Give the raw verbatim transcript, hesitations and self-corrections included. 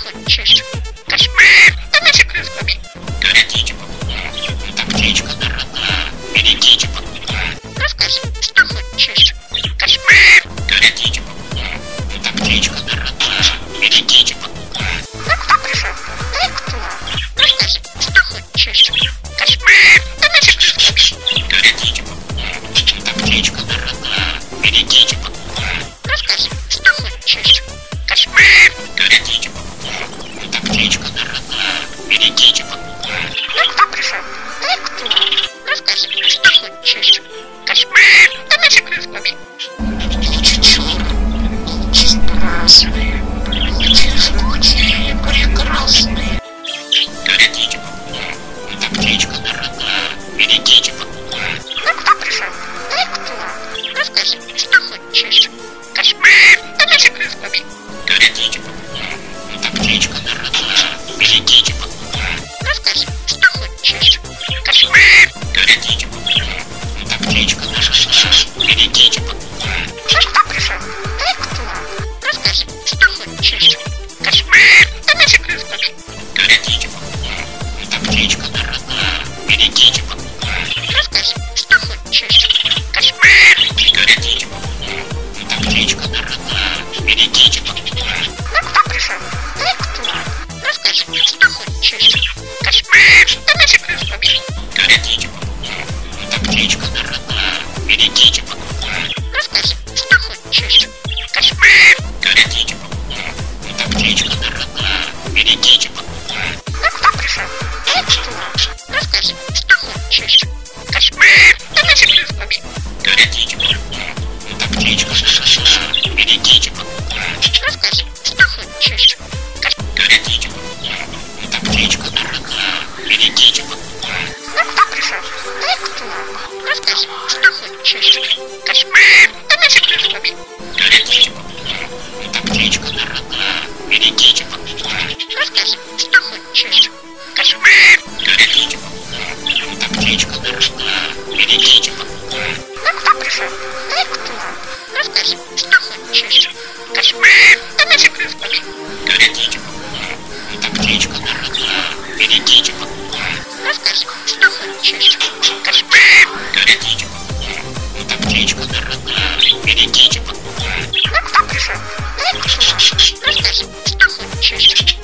хочешь? Кошмар! Давайте крыльями. Городите покуда. Это птичка дорогая. Берегите покуда. Расскажи, что хочешь? Кошмар! Городите покуда. Это птичка дорогая. Берегите покуда. Ну кто пришел? Эй, кто? Расскажи, что хочешь? Кошмар! Давайте крыльями. Городите покуда. Это птичка дорогая. Берегите покуда. Расскажи, что хочешь? Кошмар! Городите покуда. Это птичка дорогая. Берегите покуда. Ну кто пришел? Эй, кто? Расскажи, что хочешь? Кошмар! Давайте крыльями. Люди черные, страшные, люди жгучие, прекрасные. Городите покуда. Это птичка дорогая. Берегите покуда. Ну кто пришел? Эй, кто? Расскажи, что хочешь? Кошмар! Давайте крыльями. Городите покуда. Это птичка дорогая. Берегите покуда. Расскажи, что хочешь? Кошмар! Городите покуда. Это птичка дорогая. Берегите покуда. Ну кто пришел? Эй, кто? Расскажи, что хочешь? Кошмар! Давайте крыльями. Городите покуда. Это птичка дорогая. Берегите покуда. Расскажи, что хочешь? Кошмар! Городите покуда. Это птичка дорогая. Берегите покуда. Ну кто пришел? Эй, кто? Расскажи, что хочешь? Кошмар! Давайте крыльями. Городите покуда. Это птичка дорогая. Берегите покуда. Расскажи, что хочешь? Кошмар! Городите покуда. Это птичка дорогая. Берегите покуда. Ну кто пришел? Эй, кто? Расскажи, что хочешь? Кошмар! Давайте крыльями. Городите покуда. Это птичка дорогая. Берегите покуда. Расскажи, что хочешь? Городите покуда. Это птичка дорогая. Берегите покуда. Ну кто пришел? Эй, кто? Расскажи, что хочешь? Кошмар! Давайте крыльями. Городите покуда. Это птичка дорогая. Берегите покуда. Расскажи, что хочешь? Кошмар! Городите покуда. Это птичка дорогая. Берегите покуда. Ну кто пришел? Эй, кто? Расскажи, что хочешь? Кошмар! Давайте крыльями. Городите покуда. Это птичка дорогая. Берегите покуда. Расскажи, что хочешь? Кошмар! Городите покуда. Это птичка дорогая. Берегите покуда. Ну кто пришел? Эй, кто? Расскажи, что хочешь?